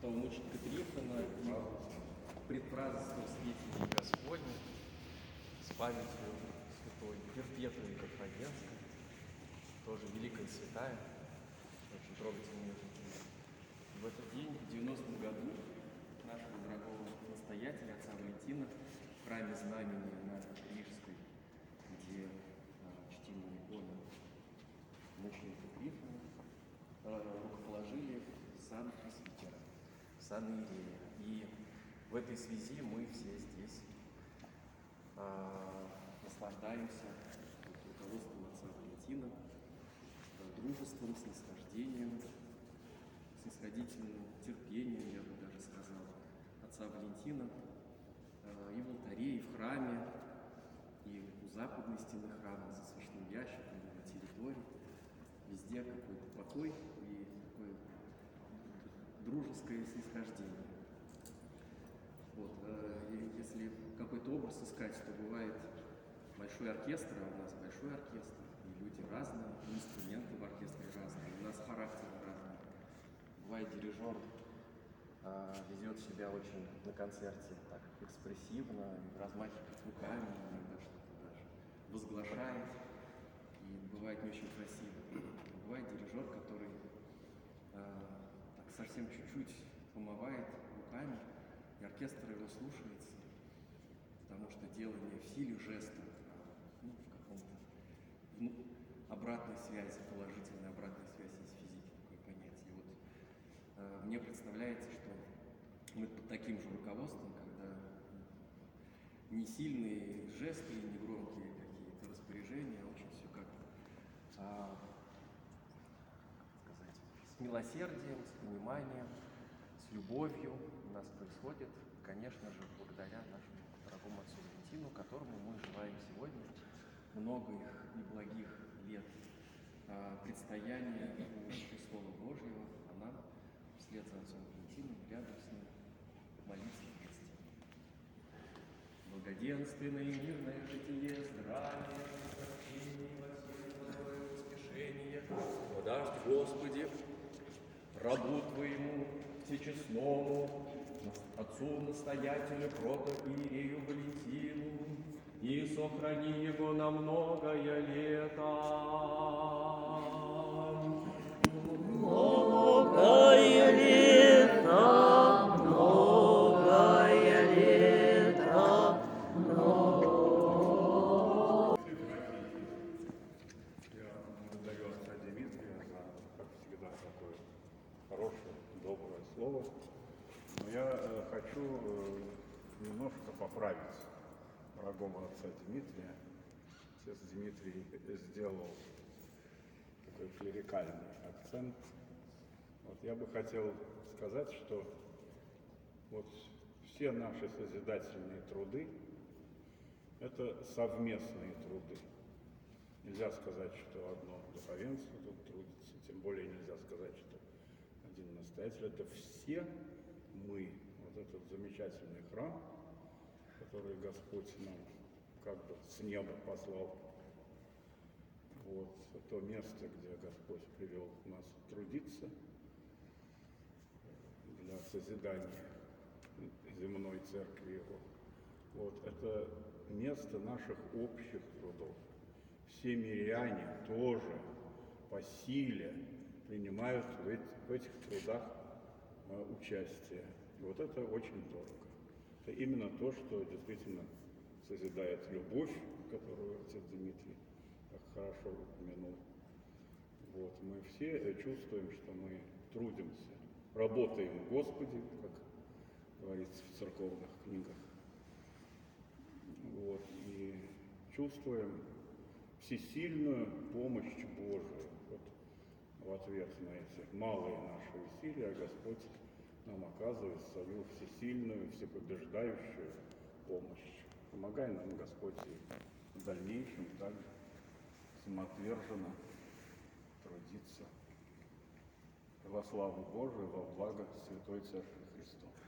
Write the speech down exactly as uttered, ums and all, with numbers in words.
святого мученика Трифона и предпразднеством святителей Господня с памятью святой Перпетуи Ковроденской, тоже великая святая, очень трогательная жизнь. В этот день, в девяностом году, нашего дорогого настоятеля, отца Валентина, в храме Знамения на Рижской, где э, чтимая икона мученика Трифона, э, рукоположили в сан пресвитера, в сан иерея. И в этой связи мы все здесь э, наслаждаемся под руководством отца Валентина, э, дружеством, снисхождением, снисходительным терпением, я бы даже сказал, отца Валентина э, и в алтаре, и в храме, и у западной стены храма, за священным ящиком, и на территории. Везде какой-то покой и такое дружеское снисхождение. Вот, э, если какой-то образ искать, то бывает большой оркестр, а у нас большой оркестр, и люди разные, и инструменты в оркестре разные, у нас характеры разные. Бывает, дирижер э, ведет себя очень на концерте так экспрессивно, размахивает руками, иногда что-то даже возглашает, и бывает не очень красиво. Бывает дирижер, который э, так совсем чуть-чуть помывает руками, и оркестр его слушается, потому что дело не в силе жеста, а ну, в каком-то ну, обратной связи, положительной обратной связи из физики, такое понятие. Вот, э, мне представляется, что мы под таким же руководством, когда не сильные жесты, не громкие какие-то распоряжения, а очень все как-то а, сказать, с милосердием, с пониманием, с любовью у нас происходит, конечно же, благодаря нашему дорогому отцу Валентину, которому мы желаем сегодня многих и благих лет а, предстояния у престола Божьего, а нам вслед за отцом Валентином рядом с ним молиться вместе. Благоденственное и мирное житие, здравие, спасение во всем благое успешение, подашь, Господи, рабу Твоему всечестному, отцу настоятелю протоиерею Валентину, и сохрани его на многое лето. Многое лето, многое лето, многое. Я благодарю отца Дмитрия за, как всегда, такое хорошее, доброе слово. Но я э, хочу э, немножко поправить дорогого отца Дмитрия. Отец Дмитрий сделал такой клерикальный акцент. Вот я бы хотел сказать, что вот все наши созидательные труды – это совместные труды. Нельзя сказать, что одно духовенство тут трудится, тем более нельзя сказать, что один настоятель. Это все мы, вот этот замечательный храм, который Господь нам как бы с неба послал. Вот то место, где Господь привел нас трудиться для созидания земной церкви Его. Вот это место наших общих трудов. Все миряне тоже по силе принимают в, эти, в этих трудах э, участие. И вот это очень дорого. Это именно то, что действительно созидает любовь, которую отец Дмитрий так хорошо упомянул. Вот, мы все чувствуем, что мы трудимся, работаем в Господе, как говорится в церковных книгах. Вот, и чувствуем всесильную помощь Божию. Вот, в ответ на эти малые наши усилия Господь нам оказывает свою всесильную, всепобеждающую помощь. Помогай нам, Господь, и в дальнейшем также самоотверженно трудиться во славу Божию, во благо Святой Церкви Христовой.